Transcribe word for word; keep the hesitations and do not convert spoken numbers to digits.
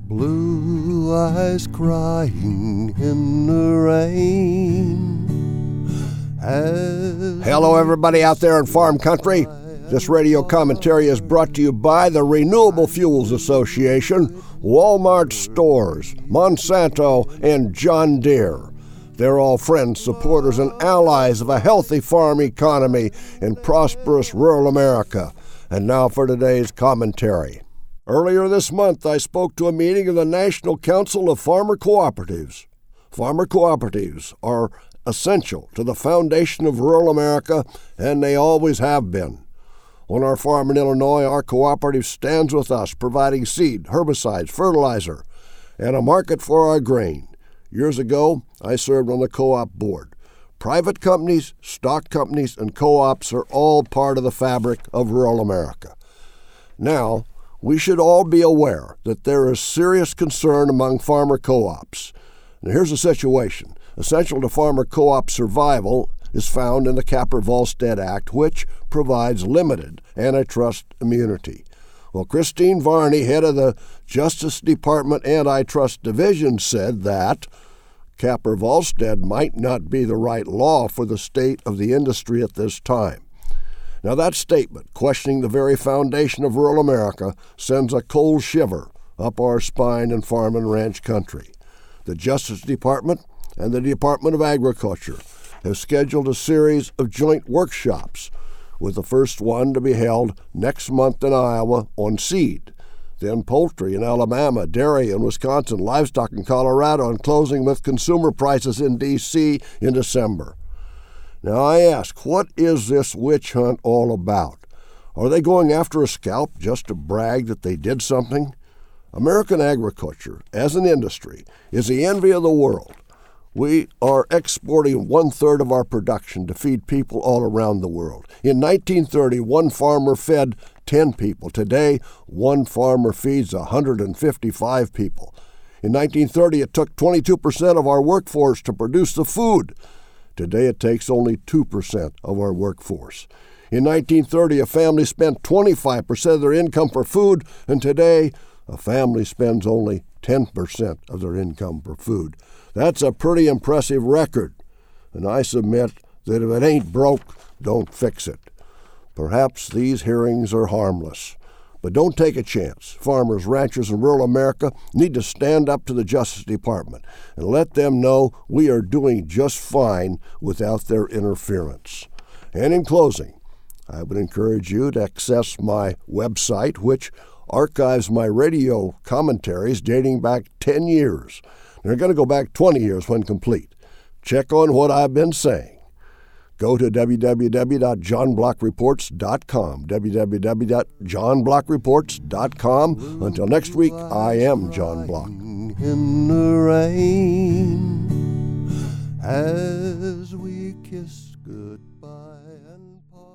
Blue eyes crying in the rain. As Hello, everybody out there in farm country. This radio commentary is brought to you by the Renewable Fuels Association, Walmart Stores, Monsanto, and John Deere. They're all friends, supporters, and allies of a healthy farm economy in prosperous rural America. And now for today's commentary. Earlier this month, I spoke to a meeting of the National Council of Farmer Cooperatives. Farmer cooperatives are essential to the foundation of rural America, and they always have been. On our farm in Illinois, our cooperative stands with us, providing seed, herbicides, fertilizer, and a market for our grain. Years ago, I served on the co-op board. Private companies, stock companies, and co-ops are all part of the fabric of rural America. Now, we should all be aware that there is serious concern among farmer co-ops. Now, here's the situation. Essential to farmer co-op survival is found in the Capper-Volstead Act, which provides limited antitrust immunity. Well, Christine Varney, head of the Justice Department Antitrust Division, said that Capper-Volstead might not be the right law for the state of the industry at this time. Now, that statement, questioning the very foundation of rural America, sends a cold shiver up our spine in farm and ranch country. The Justice Department and the Department of Agriculture have scheduled a series of joint workshops, with the first one to be held next month in Iowa on seed, then poultry in Alabama, dairy in Wisconsin, livestock in Colorado, and closing with consumer prices in D C in December. Now I ask, what is this witch hunt all about? Are they going after a scalp just to brag that they did something? American agriculture, as an industry, is the envy of the world. We are exporting one-third of our production to feed people all around the world. In nineteen thirty, one farmer fed ten people. Today, one farmer feeds one hundred fifty-five people. In nineteen thirty, it took twenty-two percent of our workforce to produce the food. Today, it takes only two percent of our workforce. In nineteen thirty, a family spent twenty-five percent of their income for food, and today, a family spends only ten percent of their income for food. That's a pretty impressive record, and I submit that if it ain't broke, don't fix it. Perhaps these hearings are harmless, but don't take a chance. Farmers, ranchers, and rural America need to stand up to the Justice Department and let them know we are doing just fine without their interference. And in closing, I would encourage you to access my website, which archives my radio commentaries dating back ten years. They're going to go back twenty years when complete. Check on what I've been saying. Go to w w w dot john block reports dot com, w w w dot john block reports dot com. Until next week, I am John Block. in the rain as we kiss goodbye and part.